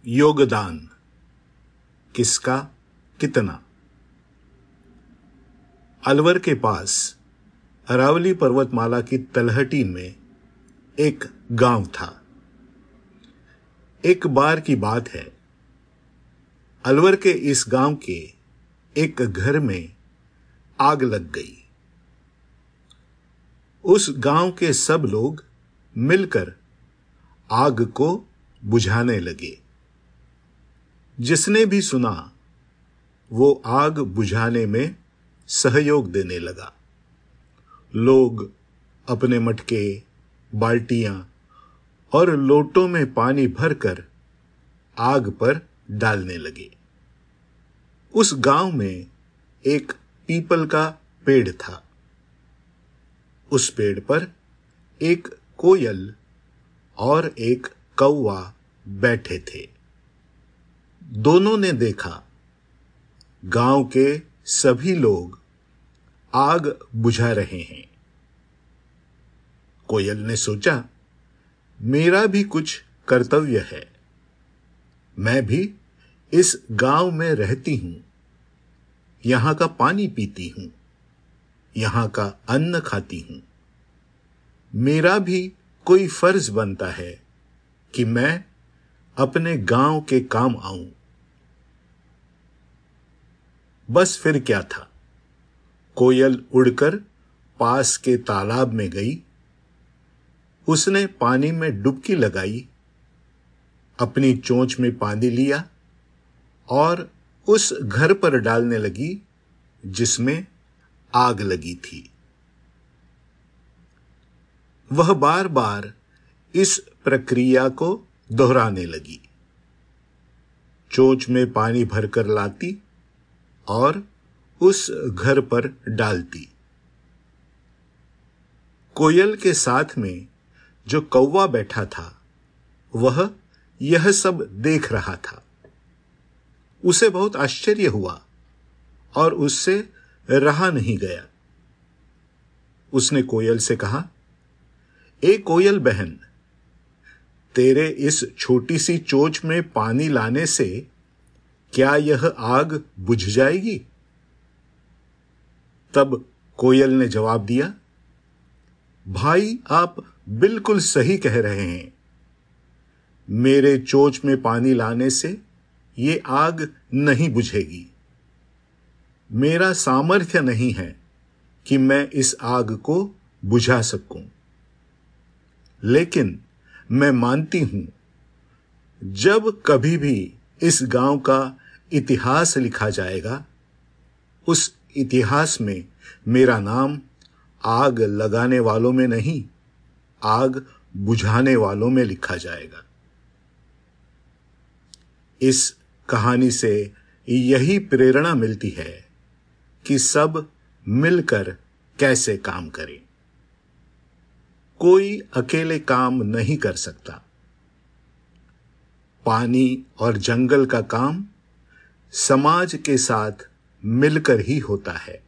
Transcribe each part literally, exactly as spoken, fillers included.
योगदान किसका कितना। अलवर के पास अरावली पर्वतमाला की तलहटी में एक गांव था। एक बार की बात है, अलवर के इस गांव के एक घर में आग लग गई। उस गांव के सब लोग मिलकर आग को बुझाने लगे। जिसने भी सुना वो आग बुझाने में सहयोग देने लगा। लोग अपने मटके, बाल्टियां और लोटों में पानी भरकर आग पर डालने लगे। उस गांव में एक पीपल का पेड़ था। उस पेड़ पर एक कोयल और एक कौवा बैठे थे। दोनों ने देखा गांव के सभी लोग आग बुझा रहे हैं। कोयल ने सोचा, मेरा भी कुछ कर्तव्य है। मैं भी इस गांव में रहती हूं, यहां का पानी पीती हूं, यहां का अन्न खाती हूं। मेरा भी कोई फर्ज बनता है कि मैं अपने गांव के काम आऊं। बस फिर क्या था, कोयल उड़कर पास के तालाब में गई। उसने पानी में डुबकी लगाई, अपनी चोंच में पानी लिया और उस घर पर डालने लगी जिसमें आग लगी थी। वह बार बार इस प्रक्रिया को दोहराने लगी। चोंच में पानी भरकर लाती और उस घर पर डालती। कोयल के साथ में जो कौवा बैठा था वह यह सब देख रहा था। उसे बहुत आश्चर्य हुआ और उससे रहा नहीं गया। उसने कोयल से कहा, ए कोयल बहन, तेरे इस छोटी सी चोंच में पानी लाने से क्या यह आग बुझ जाएगी? तब कोयल ने जवाब दिया, भाई आप बिल्कुल सही कह रहे हैं। मेरे चोंच में पानी लाने से ये आग नहीं बुझेगी। मेरा सामर्थ्य नहीं है कि मैं इस आग को बुझा सकूं। लेकिन मैं मानती हूं, जब कभी भी इस गांव का इतिहास लिखा जाएगा, उस इतिहास में मेरा नाम आग लगाने वालों में नहीं, आग बुझाने वालों में लिखा जाएगा। इस कहानी से यही प्रेरणा मिलती है कि सब मिलकर कैसे काम करें। कोई अकेले काम नहीं कर सकता। पानी और जंगल का काम समाज के साथ मिलकर ही होता है।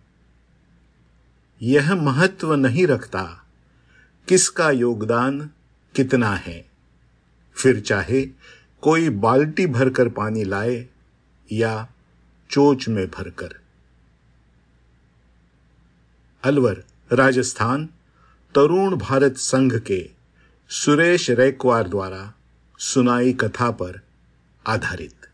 यह महत्व नहीं रखता किसका योगदान कितना है, फिर चाहे कोई बाल्टी भरकर पानी लाए या चोंच में भरकर। अलवर, राजस्थान तरुण भारत संघ के सुरेश रैकवार द्वारा सुनाई कथा पर आधारित।